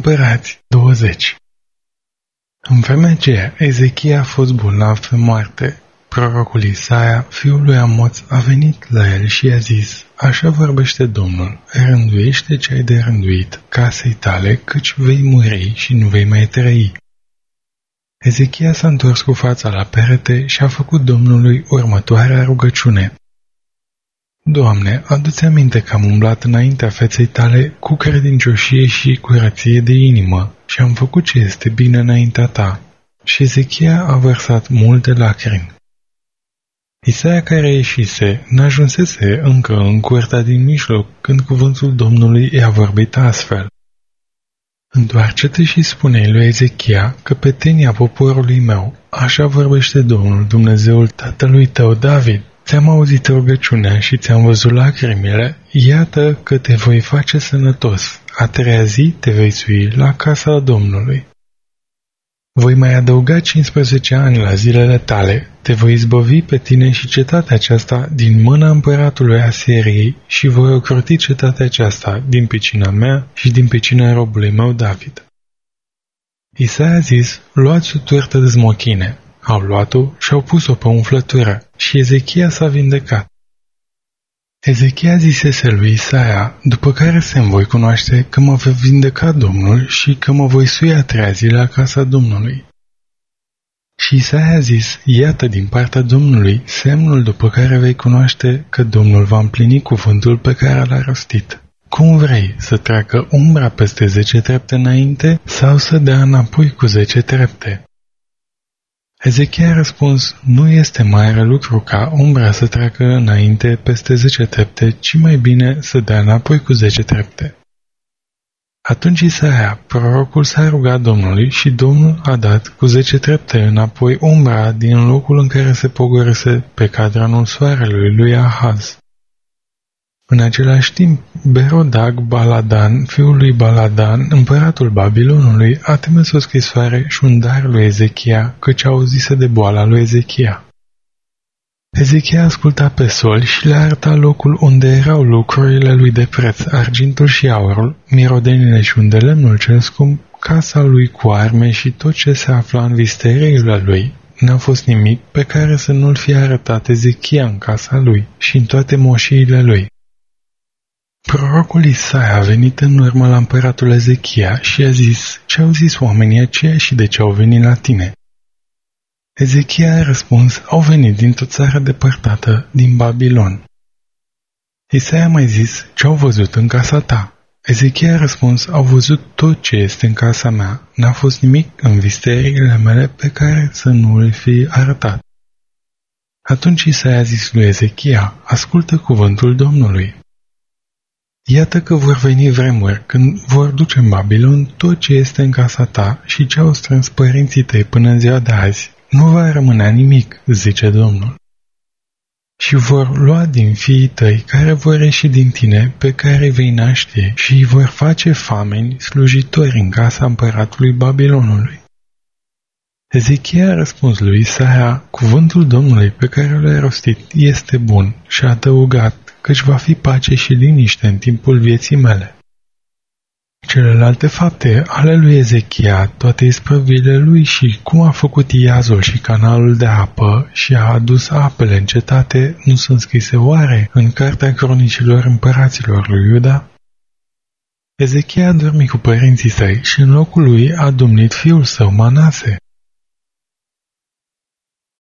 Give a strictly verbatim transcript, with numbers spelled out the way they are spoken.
Împărați douăzeci. În vremea aceea, Ezechia a fost bolnav pe moarte. Prorocul Isaia, fiul lui Amoț, a venit la el și i-a zis: Așa vorbește Domnul, rânduiește ce ai de rânduit casei tale, căci vei muri și nu vei mai trăi. Ezechia s-a întors cu fața la perete și a făcut Domnului următoarea rugăciune: Doamne, adu-ți aminte că am umblat înaintea feței tale cu credincioșie și curăție de inimă și am făcut ce este bine înaintea ta. Și Ezechia a vărsat multe lacrimi. Isaia, care ieșise, n-ajunsese încă în curtea din mijloc când cuvântul Domnului i-a vorbit astfel: Întoarce-te și spune-i lui Ezechia că pe tenia poporului meu, așa vorbește Domnul, Dumnezeul tatălui tău David. Ți-am auzit rugăciunea și ți-am văzut lacrimile, iată că te voi face sănătos. A treia zi te vei sui la casa Domnului. Voi mai adăuga cincisprezece ani la zilele tale, te voi izbăvi pe tine și cetatea aceasta din mâna împăratului Asiriei și voi ocroti cetatea aceasta din pricina mea și din pricina robului meu David. Isaia a zis: Luați o turtă de smochine. Au luat-o și au pus-o pe umflătură și Ezechia s-a vindecat. Ezechia zisese lui Isaia: După care se voi cunoaște că mă va vindeca Domnul și că mă voi sui a treia zi la casa Domnului. Și Isaia a zis: Iată din partea Domnului semnul după care vei cunoaște că Domnul va împlini cuvântul pe care l-a rostit. Cum vrei, să treacă umbra peste zece trepte înainte sau să dea înapoi cu zece trepte? Ezechia a răspuns: Nu este mare lucru ca umbra să treacă înainte peste zece trepte, ci mai bine să dea înapoi cu zece trepte. Atunci Isaia, prorocul, s-a rugat Domnului și Domnul a dat cu zece trepte înapoi umbra din locul în care se pogorâse pe cadranul soarelui lui Ahaz. În același timp, Berodag Baladan, fiul lui Baladan, împăratul Babilonului, a trimis o scrisoare și un dar lui Ezechia, căci auzise de boala lui Ezechia. Ezechia asculta pe sol și le arăta locul unde erau lucrurile lui de preț, argintul și aurul, mirodenile și unde lemnul cel scump, casa lui cu arme și tot ce se afla în visteriile lui. N-a fost nimic pe care să nu-l fie arătat Ezechia în casa lui și în toate moșiile lui. Prorocul Isaia a venit în urmă la împăratul Ezechia și a zis: Ce au zis oamenii aceia și de ce au venit la tine? Ezechia a răspuns: Au venit dintr-o țară depărtată, din Babilon. Isaia a mai zis: Ce au văzut în casa ta? Ezechia a răspuns: Au văzut tot ce este în casa mea, n-a fost nimic în visteriile mele pe care să nu le fi arătat. Atunci Isaia a zis lui Ezechia: Ascultă cuvântul Domnului. Iată că vor veni vremuri când vor duce în Babilon tot ce este în casa ta și ce au strâns părinții tăi până în ziua de azi. Nu va rămâne nimic, zice Domnul. Și vor lua din fiii tăi care vor ieși din tine, pe care îi vei naște, și îi vor face fameni slujitori în casa împăratului Babilonului. Ezechia a răspuns lui Isaia: Cuvântul Domnului pe care l-ai rostit este bun, și a adăugat: Căci va fi pace și liniște în timpul vieții mele. Celelalte fapte ale lui Ezechia, toate isprăvile lui și cum a făcut iazul și canalul de apă și a adus apele în cetate, nu sunt scrise oare în cartea cronicilor împăraților lui Iuda? Ezechia a dormit cu părinții săi și în locul lui a domnit fiul său Manase.